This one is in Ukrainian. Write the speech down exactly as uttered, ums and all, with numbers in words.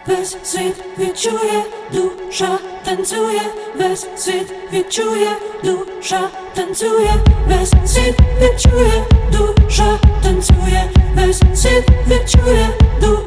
Весь світ відчує, душа танцює, весь світ відчує, душа танцює, весь світ відчує, душа танцює, весь світ відчує, душа.